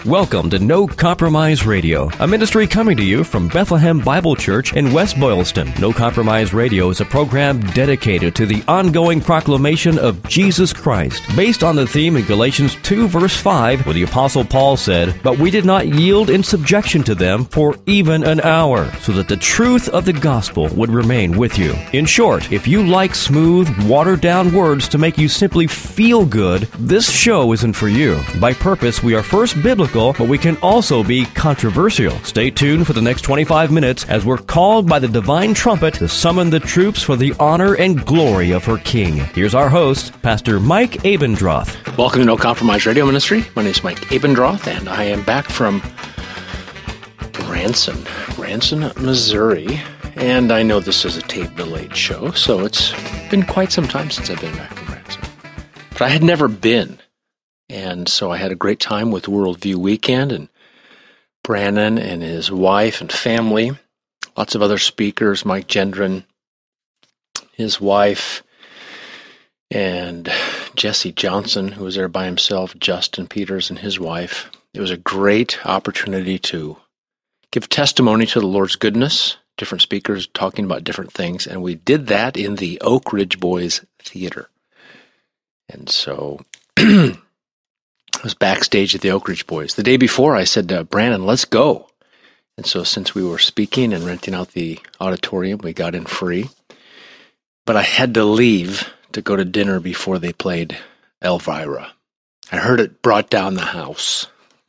Welcome to No Compromise Radio, a ministry coming to you from Bethlehem Bible Church in West Boylston. No Compromise Radio is a program dedicated to the ongoing proclamation of Jesus Christ, based on the theme in Galatians 2 verse 5, where the Apostle Paul said, "But we did not yield in subjection to them for even an hour, so that the truth of the gospel would remain with you." In short, if you like smooth, watered-down words to make you simply feel good, this show isn't for you. By purpose, we are first biblical, but we can also be controversial. Stay tuned for the next 25 minutes as we're called by the divine trumpet to summon the troops for the honor and glory of her King. Here's our host, Pastor Mike Abendroth. Welcome to No Compromise Radio Ministry. My name is Mike Abendroth, and I am back from Branson, Missouri. And I know this is a tape-delayed show, so it's been quite some time since I've been back from Branson. But I had never been. And so I had a great time with Worldview Weekend, and Brandon and his wife and family, lots of other speakers, Mike Gendron, his wife, and Jesse Johnson, who was there by himself, Justin Peters and his wife. It was a great opportunity to give testimony to the Lord's goodness, different speakers talking about different things, and we did that in the Oak Ridge Boys Theater. And so I was backstage at the Oak Ridge Boys. The day before, I said to Brandon, let's go. And so since we were speaking and renting out the auditorium, we got in free. But I had to leave to go to dinner before they played Elvira. I heard it brought down the house.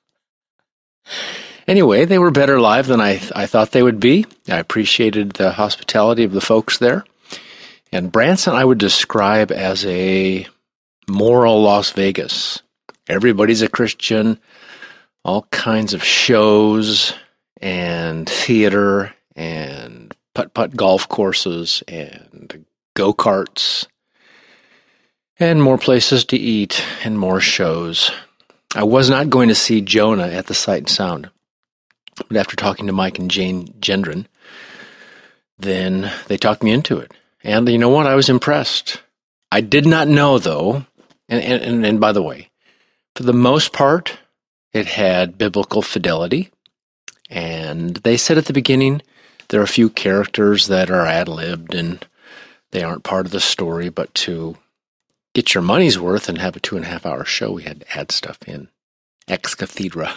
Anyway, they were better live than I thought they would be. I appreciated the hospitality of the folks there. And Branson I would describe as a moral Las Vegas. Everybody's a Christian, all kinds of shows and theater and putt-putt golf courses and go-karts and more places to eat and more shows. I was not going to see Jonah at the Sight and Sound, but after talking to Mike and Jane Gendron, then they talked me into it. And you know what? I was impressed. I did not know, though, and by the way, for the most part, it had biblical fidelity. And they said at the beginning, there are a few characters that are ad-libbed and they aren't part of the story, but to get your money's worth and have a 2.5-hour show, we had to add stuff in. Ex cathedra.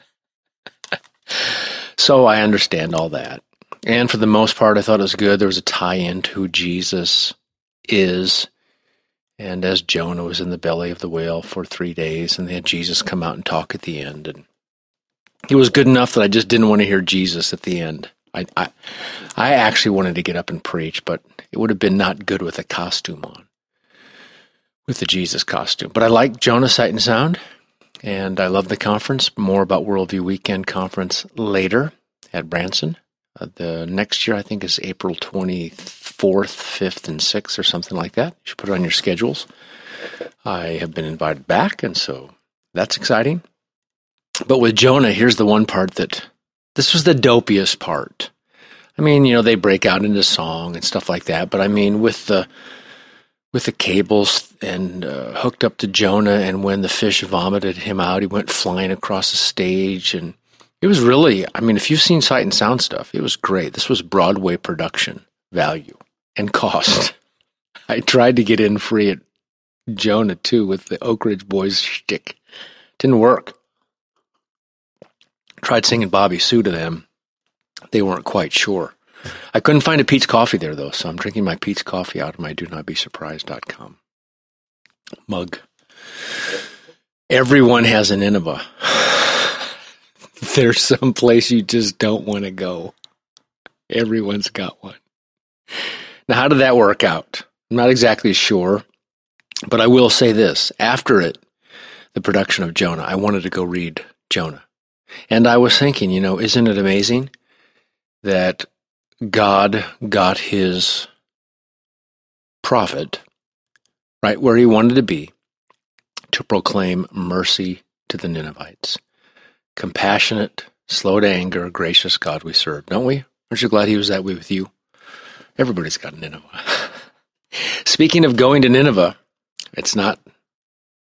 So I understand all that. And for the most part, I thought it was good. There was a tie-in to who Jesus is. And as Jonah was in the belly of the whale for 3 days, and they had Jesus come out and talk at the end. And it was good enough that I just didn't want to hear Jesus at the end. I actually wanted to get up and preach, but it would have been not good with a costume on, with the Jesus costume. But I like Jonah Sight and Sound, and I love the conference. More about Worldview Weekend conference later at Branson. The next year, I think, is April 24th, 5th, and 6th, or something like that. You should put it on your schedules. I have been invited back, and so that's exciting. But with Jonah, here's the one part that, this was the dopiest part. I mean, they break out into song and stuff like that, but I mean, with the cables and hooked up to Jonah, and when the fish vomited him out, he went flying across the stage, and it was really, I mean, if you've seen Sight and Sound stuff, it was great. This was Broadway production value and cost. I tried to get in free at Jonah, too, with the Oak Ridge Boys shtick. Didn't work. Tried singing Bobby Sue to them. They weren't quite sure. I couldn't find a Pete's Coffee there, though, so I'm drinking my Pete's Coffee out of my DoNotBeSurprised.com mug. Everyone has a Nineveh. There's some place you just don't want to go. Everyone's got one. Now, how did that work out? I'm not exactly sure, but I will say this. After the production of Jonah, I wanted to go read Jonah. And I was thinking, isn't it amazing that God got his prophet right where he wanted to be to proclaim mercy to the Ninevites. Compassionate, slow to anger, gracious God we serve, don't we? Aren't you glad he was that way with you? Everybody's got Nineveh. Speaking of going to Nineveh, it's not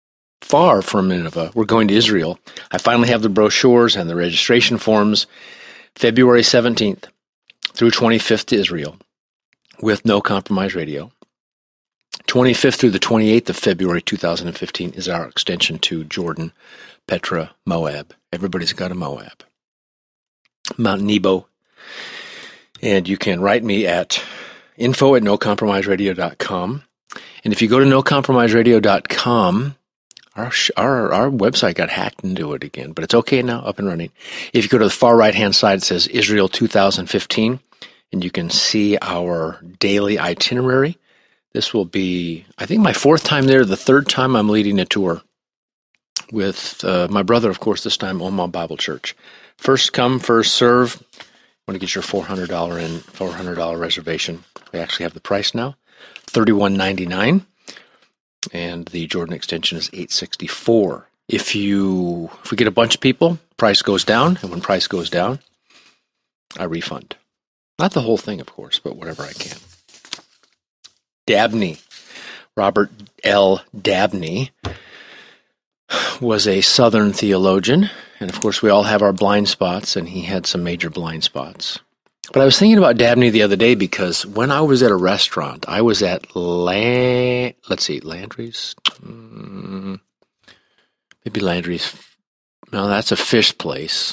far from Nineveh. We're going to Israel. I finally have the brochures and the registration forms. February 17th through 25th to Israel with No Compromise Radio. 25th through the 28th of February 2015 is our extension to Jordan, Petra, Moab. Everybody's got a Moab. Mount Nebo. And you can write me at info@nocompromiseradio.com. And if you go to nocompromiseradio.com, our website got hacked into it again, but it's okay now, up and running. If you go to the far right-hand side, it says Israel 2015, and you can see our daily itinerary. This will be, I think, my fourth time there, the third time I'm leading a tour with my brother, of course, this time, Omaha Bible Church. First come, first serve. Want to get your $400 reservation. We actually have the price now, $31.99, and the Jordan extension is $864. If we get a bunch of people, price goes down, and when price goes down, I refund. Not the whole thing, of course, but whatever I can. Dabney, Robert L. Dabney, was a Southern theologian, and of course we all have our blind spots, and he had some major blind spots. But I was thinking about Dabney the other day because when I was at a restaurant, I was at Landry's? Maybe Landry's. No, that's a fish place.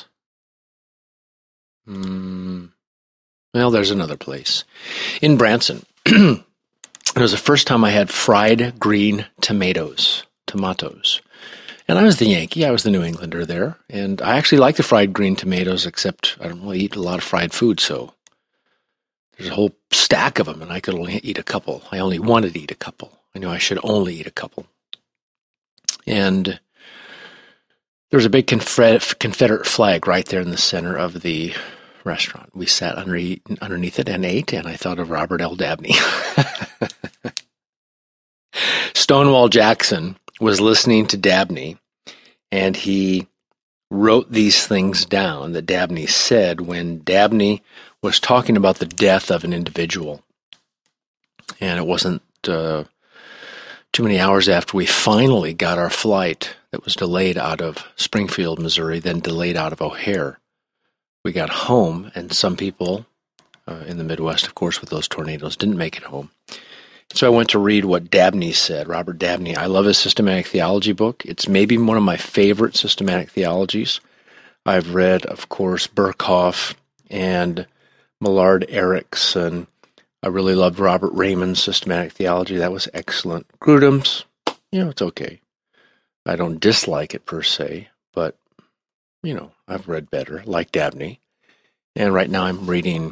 Well, there's another place. In Branson. It was the first time I had fried green tomatoes. And I was the Yankee. I was the New Englander there. And I actually like the fried green tomatoes, except I don't really eat a lot of fried food, so there's a whole stack of them, and I could only eat a couple. I only wanted to eat a couple. I knew I should only eat a couple. And there was a big Confederate flag right there in the center of the restaurant. We sat underneath it and ate, and I thought of Robert L. Dabney. Stonewall Jackson was listening to Dabney, and he wrote these things down that Dabney said when Dabney was talking about the death of an individual. And it wasn't too many hours after we finally got our flight that was delayed out of Springfield, Missouri, then delayed out of O'Hare. We got home, and some people in the Midwest, of course, with those tornadoes, didn't make it home. So I went to read what Dabney said, Robert Dabney. I love his systematic theology book. It's maybe one of my favorite systematic theologies. I've read, of course, Berkhoff and Millard Erickson. I really loved Robert Raymond's systematic theology. That was excellent. Grudem's, it's okay. I don't dislike it per se, but, I've read better, like Dabney. And right now I'm reading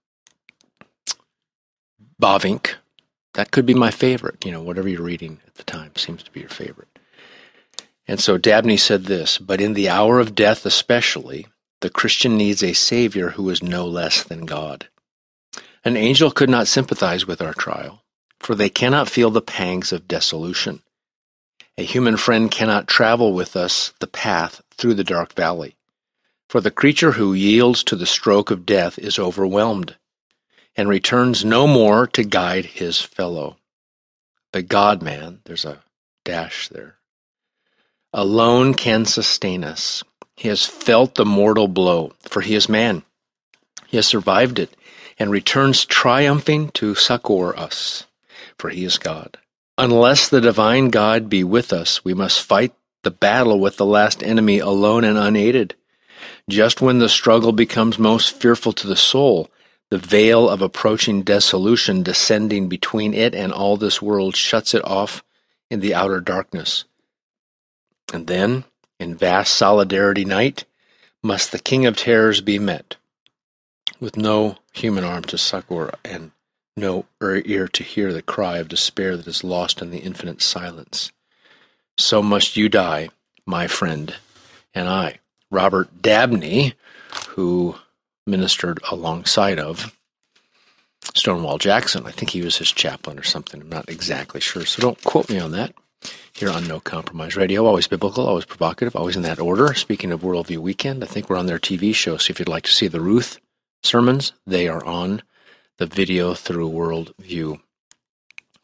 Bavinck. That could be my favorite. Whatever you're reading at the time seems to be your favorite. And so Dabney said this, but in the hour of death especially, the Christian needs a Savior who is no less than God. An angel could not sympathize with our trial, for they cannot feel the pangs of dissolution. A human friend cannot travel with us the path through the dark valley, for the creature who yields to the stroke of death is overwhelmed, and returns no more to guide his fellow. The God-man, there's a dash there, alone can sustain us. He has felt the mortal blow, for he is man. He has survived it, and returns triumphing to succor us, for he is God. Unless the divine God be with us, we must fight the battle with the last enemy alone and unaided. Just when the struggle becomes most fearful to the soul, the veil of approaching dissolution descending between it and all this world shuts it off in the outer darkness. And then, in vast solidarity night, must the King of Terrors be met, with no human arm to succor and no ear to hear the cry of despair that is lost in the infinite silence. So must you die, my friend, and I. Robert Dabney, who ministered alongside of Stonewall Jackson. I think he was his chaplain or something. I'm not exactly sure, so don't quote me on that. Here on No Compromise Radio, always biblical, always provocative, always in that order. Speaking of Worldview Weekend, I think we're on their TV show, so if you'd like to see the Ruth sermons, they are on the video through Worldview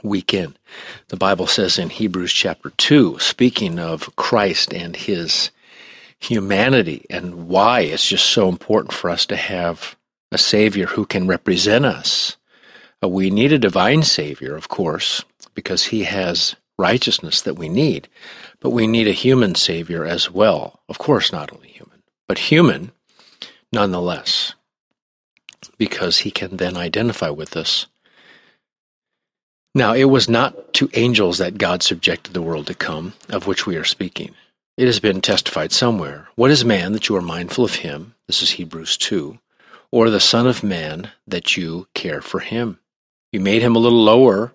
week in. The Bible says in Hebrews chapter 2, speaking of Christ and his humanity and why it's just so important for us to have a Savior who can represent us. We need a divine Savior, of course, because he has righteousness that we need, but we need a human Savior as well. Of course, not only human, but human nonetheless, because he can then identify with us. Now, it was not to angels that God subjected the world to come, of which we are speaking. It has been testified somewhere. What is man that you are mindful of him? This is Hebrews 2. Or the Son of Man that you care for him? You made him a little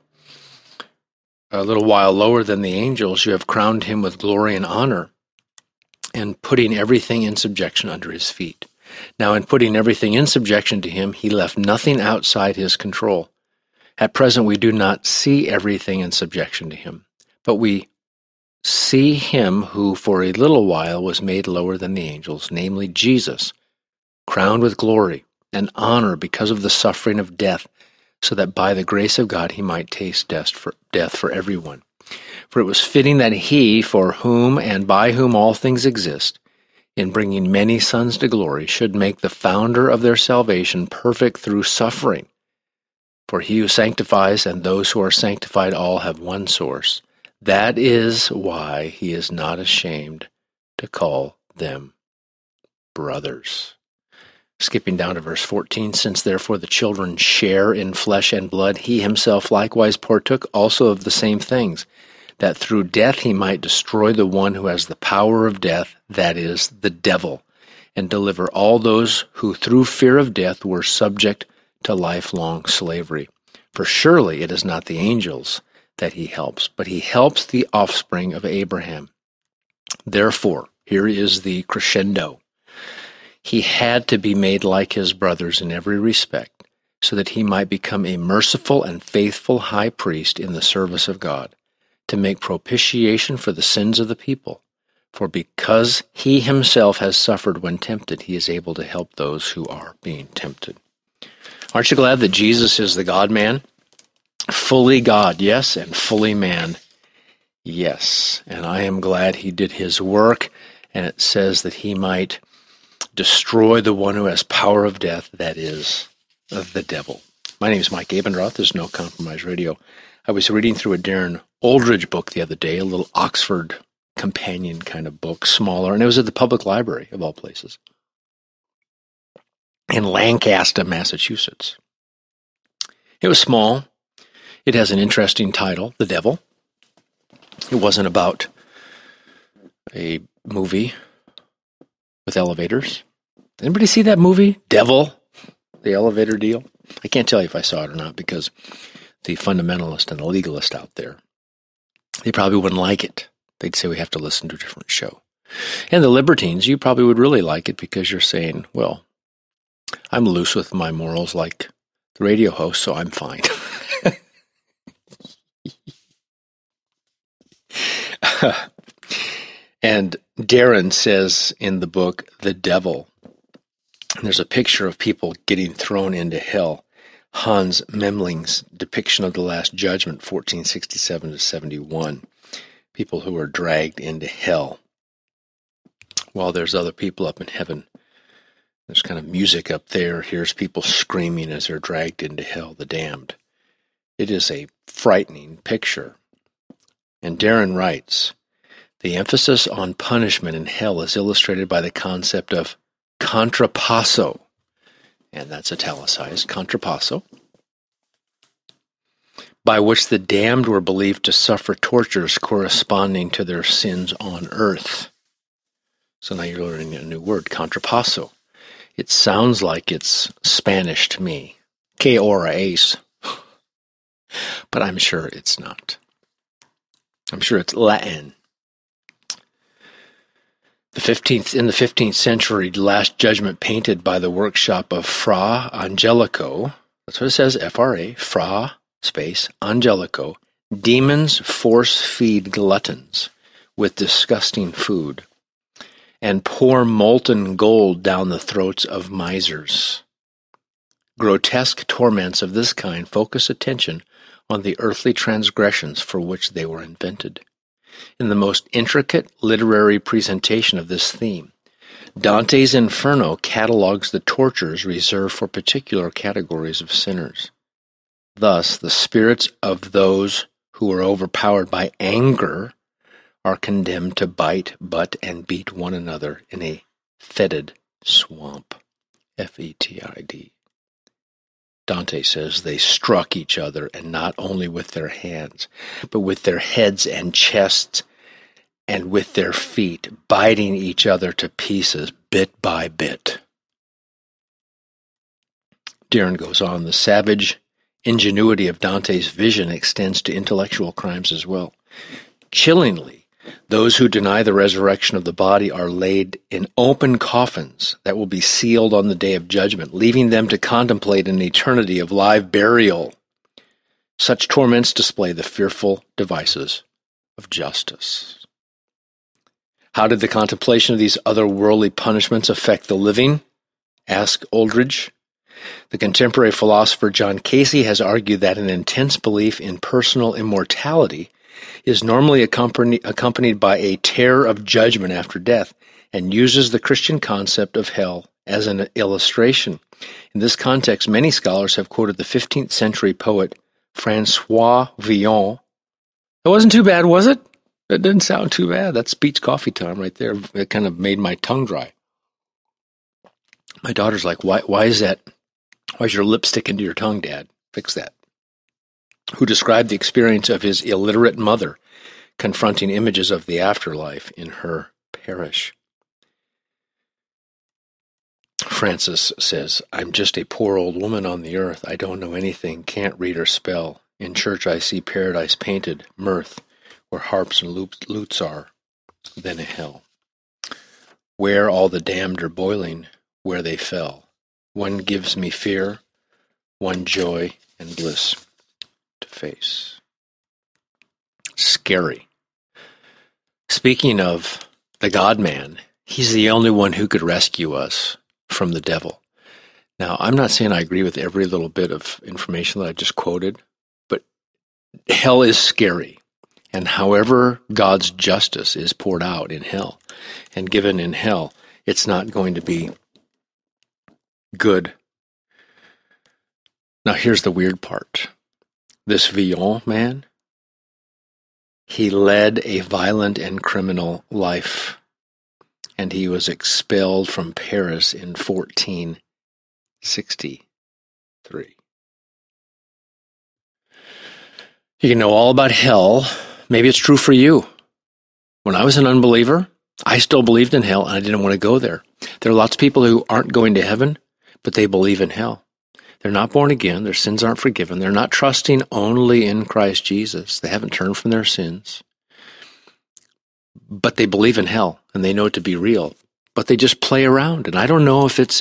while lower than the angels. You have crowned him with glory and honor, and putting everything in subjection under his feet. Now, in putting everything in subjection to him, he left nothing outside his control. At present, we do not see everything in subjection to him, but we see him who for a little while was made lower than the angels, namely Jesus, crowned with glory and honor because of the suffering of death, so that by the grace of God he might taste death for everyone. For it was fitting that he, for whom and by whom all things exist, in bringing many sons to glory, should make the founder of their salvation perfect through suffering. For he who sanctifies and those who are sanctified all have one source. That is why he is not ashamed to call them brothers. Skipping down to verse 14, since therefore the children share in flesh and blood, he himself likewise partook also of the same things, that through death he might destroy the one who has the power of death, that is, the devil, and deliver all those who through fear of death were subject to lifelong slavery. For surely it is not the angels that he helps, but he helps the offspring of Abraham. Therefore, here is the crescendo. He had to be made like his brothers in every respect, so that he might become a merciful and faithful high priest in the service of God, to make propitiation for the sins of the people. For because he himself has suffered when tempted, he is able to help those who are being tempted. Aren't you glad that Jesus is the God-man? Fully God, yes, and fully man, yes. And I am glad he did his work, and it says that he might destroy the one who has power of death, that is, the devil. My name is Mike Abendroth. This is No Compromise Radio. I was reading through a Darren Aldridge book the other day, a little Oxford companion kind of book, smaller, and it was at the public library, of all places, in Lancaster, Massachusetts. It was small. It has an interesting title, The Devil. It wasn't about a movie with elevators. Anybody see that movie, Devil, the elevator deal? I can't tell you if I saw it or not, because the fundamentalist and the legalist out there, they probably wouldn't like it. They'd say we have to listen to a different show. And the libertines, you probably would really like it, because you're saying, well, I'm loose with my morals like the radio host, so I'm fine. And Darren says in the book, The Devil, there's a picture of people getting thrown into hell. Hans Memling's depiction of the Last Judgment, 1467 to 71. People who are dragged into hell. While there's other people up in heaven. There's kind of music up there. Here's people screaming as they're dragged into hell, the damned. It is a frightening picture. And Darren writes, the emphasis on punishment in hell is illustrated by the concept of contrapasso, and that's italicized, contrapasso, by which the damned were believed to suffer tortures corresponding to their sins on earth. So now you're learning a new word, contrapasso. It sounds like it's Spanish to me, que ora es, but I'm sure it's not. I'm sure it's Latin. In the 15th century, Last Judgment painted by the workshop of Fra Angelico, that's what it says, F-R-A, Fra, space, Angelico, demons force feed gluttons with disgusting food and pour molten gold down the throats of misers. Grotesque torments of this kind focus attention on the earthly transgressions for which they were invented. In the most intricate literary presentation of this theme, Dante's Inferno catalogues the tortures reserved for particular categories of sinners. Thus, the spirits of those who are overpowered by anger are condemned to bite, butt, and beat one another in a fetid swamp. F-E-T-I-D. Dante says they struck each other, and not only with their hands, but with their heads and chests, and with their feet, biting each other to pieces bit by bit. Darren goes on, the savage ingenuity of Dante's vision extends to intellectual crimes as well. Chillingly, those who deny the resurrection of the body are laid in open coffins that will be sealed on the day of judgment, leaving them to contemplate an eternity of live burial. Such torments display the fearful devices of justice. How did the contemplation of these otherworldly punishments affect the living? Asked Oldridge. The contemporary philosopher John Casey has argued that an intense belief in personal immortality is normally accompanied by a terror of judgment after death, and uses the Christian concept of hell as an illustration. In this context, many scholars have quoted the 15th century poet Francois Villon. It wasn't too bad, was it? That didn't sound too bad. That's beats coffee time right there. It kind of made my tongue dry. My daughter's like, why is that? Why is your lip sticking to your tongue, Dad? Fix that. Who described the experience of his illiterate mother confronting images of the afterlife in her parish. Francis says, I'm just a poor old woman on the earth. I don't know anything, can't read or spell. In church I see paradise painted, mirth, where harps and lutes are, then a hell. Where all the damned are boiling, where they fell. One gives me fear, one joy and bliss to face. Scary. Speaking of the God-man, he's the only one who could rescue us from the devil. Now, I'm not saying I agree with every little bit of information that I just quoted, but hell is scary. And however God's justice is poured out in hell and given in hell, it's not going to be good. Now, here's the weird part. This Villon man, he led a violent and criminal life, and he was expelled from Paris in 1463. You can know all about hell. Maybe it's true for you. When I was an unbeliever, I still believed in hell, and I didn't want to go there. There are lots of people who aren't going to heaven, but they believe in hell. They're not born again. Their sins aren't forgiven. They're not trusting only in Christ Jesus. They haven't turned from their sins. But they believe in hell, and they know it to be real. But they just play around. And I don't know if it's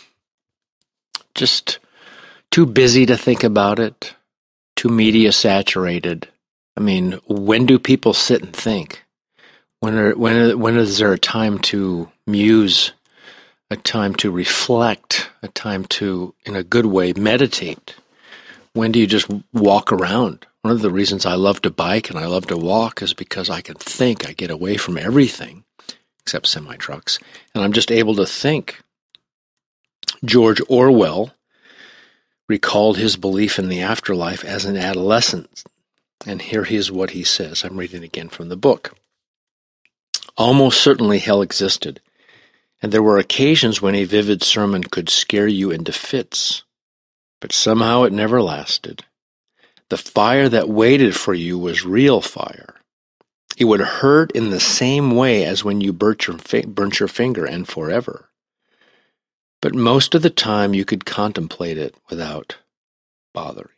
just too busy to think about it, too media saturated. I mean, when do people sit and think? When is there a time to muse, a time to reflect, a time to, in a good way, meditate? When do you just walk around? One of the reasons I love to bike and I love to walk is because I can think. I get away from everything, except semi-trucks, and I'm just able to think. George Orwell recalled his belief in the afterlife as an adolescent. And here is what he says. I'm reading again from the book. Almost certainly hell existed, and there were occasions when a vivid sermon could scare you into fits, but somehow it never lasted. The fire that waited for you was real fire. It would hurt in the same way as when you burnt your finger, and forever. But most of the time you could contemplate it without bothering.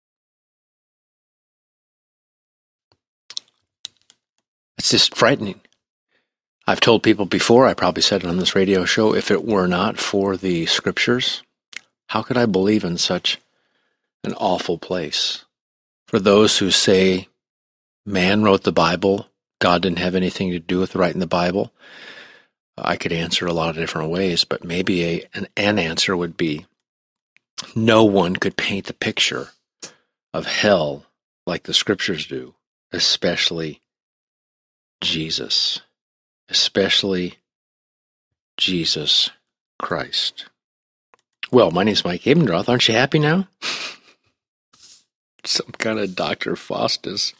It's just frightening. I've told people before, I probably said it on this radio show, if it were not for the scriptures, how could I believe in such an awful place? For those who say man wrote the Bible, God didn't have anything to do with writing the Bible, I could answer a lot of different ways, but maybe an answer would be no one could paint the picture of hell like the scriptures do, especially Jesus. Especially Jesus Christ. Well, my name's Mike Abendroth. Aren't you happy now? Some kind of Dr. Faustus.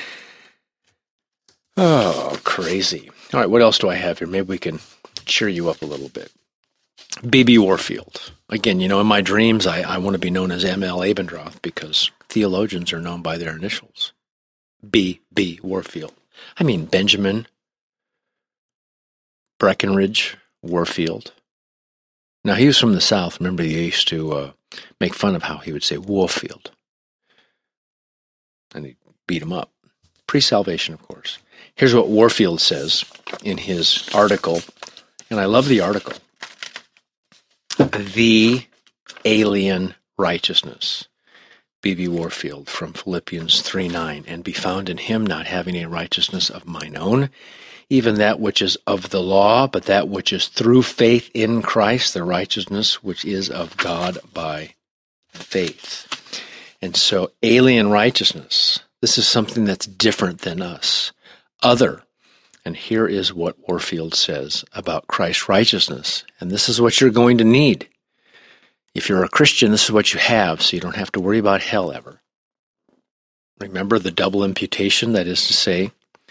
Oh, crazy. All right, what else do I have here? Maybe we can cheer you up a little bit. B.B. Warfield. Again, in my dreams, I want to be known as M.L. Abendroth because theologians are known by their initials. B.B. Warfield. I mean, Benjamin Breckinridge Warfield. Now, he was from the South. Remember, they used to make fun of how he would say Warfield. And he'd beat him up. Pre-salvation, of course. Here's what Warfield says in his article, and I love the article. The Alien Righteousness. B.B. Warfield from Philippians 3:9. And be found in him, not having a righteousness of mine own, even that which is of the law, but that which is through faith in Christ, the righteousness which is of God by faith. And so, alien righteousness, this is something that's different than us, other. And here is what Warfield says about Christ's righteousness. And this is what you're going to need. If you're a Christian, this is what you have, so you don't have to worry about hell ever. Remember the double imputation, that is to say,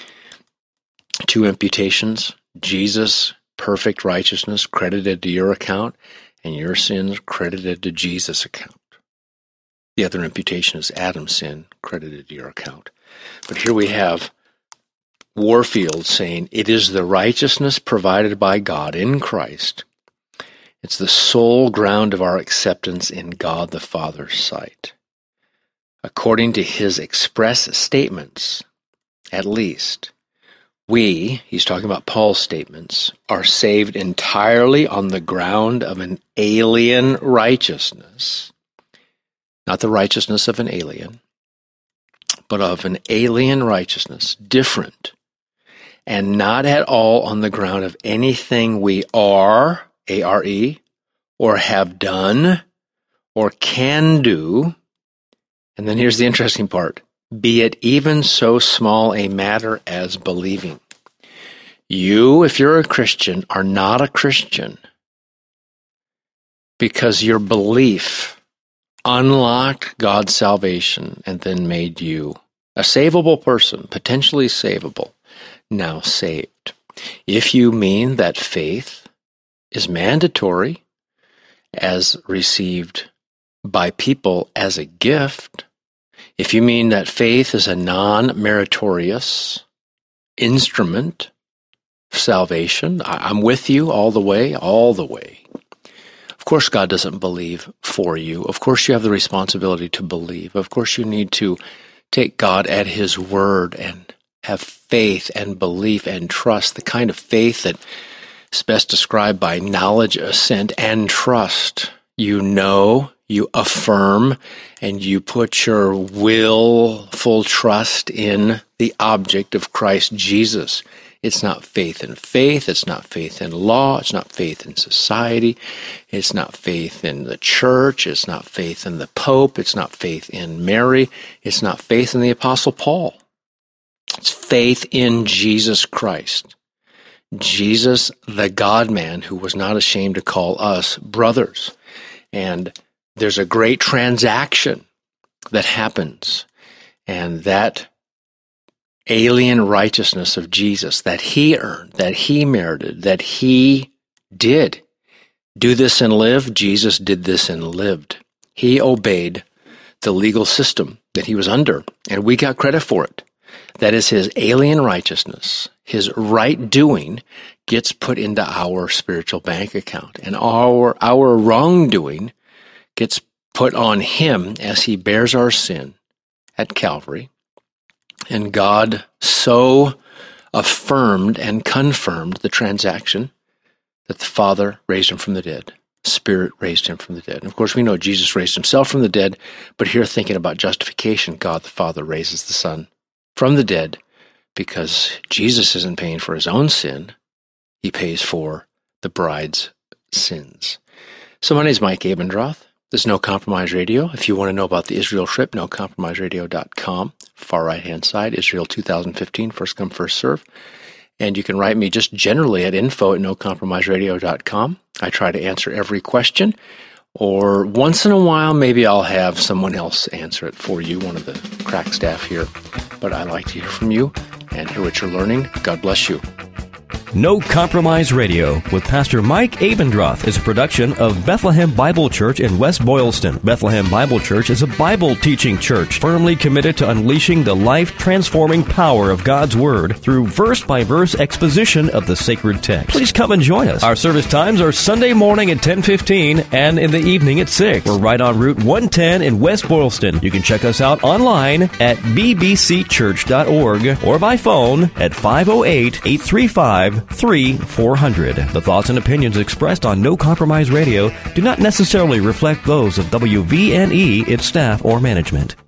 2 imputations, Jesus' perfect righteousness credited to your account, and your sins credited to Jesus' account. The other imputation is Adam's sin credited to your account. But here we have Warfield saying, it is the righteousness provided by God in Christ. It's the sole ground of our acceptance in God the Father's sight. According to his express statements, at least, we, he's talking about Paul's statements, are saved entirely on the ground of an alien righteousness. Not the righteousness of an alien, but of an alien righteousness, different, and not at all on the ground of anything we are, A-R-E, or have done, or can do. And then here's the interesting part. Be it even so small a matter as believing. You, if you're a Christian, are not a Christian because your belief unlocked God's salvation and then made you a savable person, potentially savable, now saved. If you mean that faith is mandatory as received by people as a gift, if you mean that faith is a non-meritorious instrument of salvation, I'm with you all the way, all the way. Of course, God doesn't believe for you. Of course, you have the responsibility to believe. Of course, you need to take God at his word and have faith and belief and trust, the kind of faith that is best described by knowledge, assent, and trust. You know, you affirm, and you put your willful trust in the object of Christ Jesus. It's not faith in faith. It's not faith in law. It's not faith in society. It's not faith in the church. It's not faith in the Pope. It's not faith in Mary. It's not faith in the Apostle Paul. It's faith in Jesus Christ. Jesus, the God-man, who was not ashamed to call us brothers. And there's a great transaction that happens, and that alien righteousness of Jesus that he earned, that he merited, that he did. Do this and live. Jesus did this and lived. He obeyed the legal system that he was under, and we got credit for it. That is his alien righteousness. His right doing gets put into our spiritual bank account, and our wrongdoing gets put on him as he bears our sin at Calvary. And God so affirmed and confirmed the transaction that the Father raised him from the dead. Spirit raised him from the dead. And of course, we know Jesus raised himself from the dead, but here thinking about justification, God the Father raises the Son from the dead because Jesus isn't paying for his own sin. He pays for the bride's sins. So my name is Mike Abendroth. This is No Compromise Radio. If you want to know about the Israel trip, NoCompromiseRadio.com. Far right-hand side, Israel 2015, first come, first serve. And you can write me just generally at info@NoCompromiseRadio.com. I try to answer every question. Or once in a while, maybe I'll have someone else answer it for you, one of the crack staff here. But I like to hear from you and hear what you're learning. God bless you. No Compromise Radio with Pastor Mike Abendroth is a production of Bethlehem Bible Church in West Boylston. Bethlehem Bible Church is a Bible-teaching church firmly committed to unleashing the life-transforming power of God's Word through verse-by-verse exposition of the sacred text. Please come and join us. Our service times are Sunday morning at 10:15 and in the evening at 6. We're right on Route 110 in West Boylston. You can check us out online at bbcchurch.org or by phone at 508-835-3400. The thoughts and opinions expressed on No Compromise Radio do not necessarily reflect those of WVNE, its staff, or management.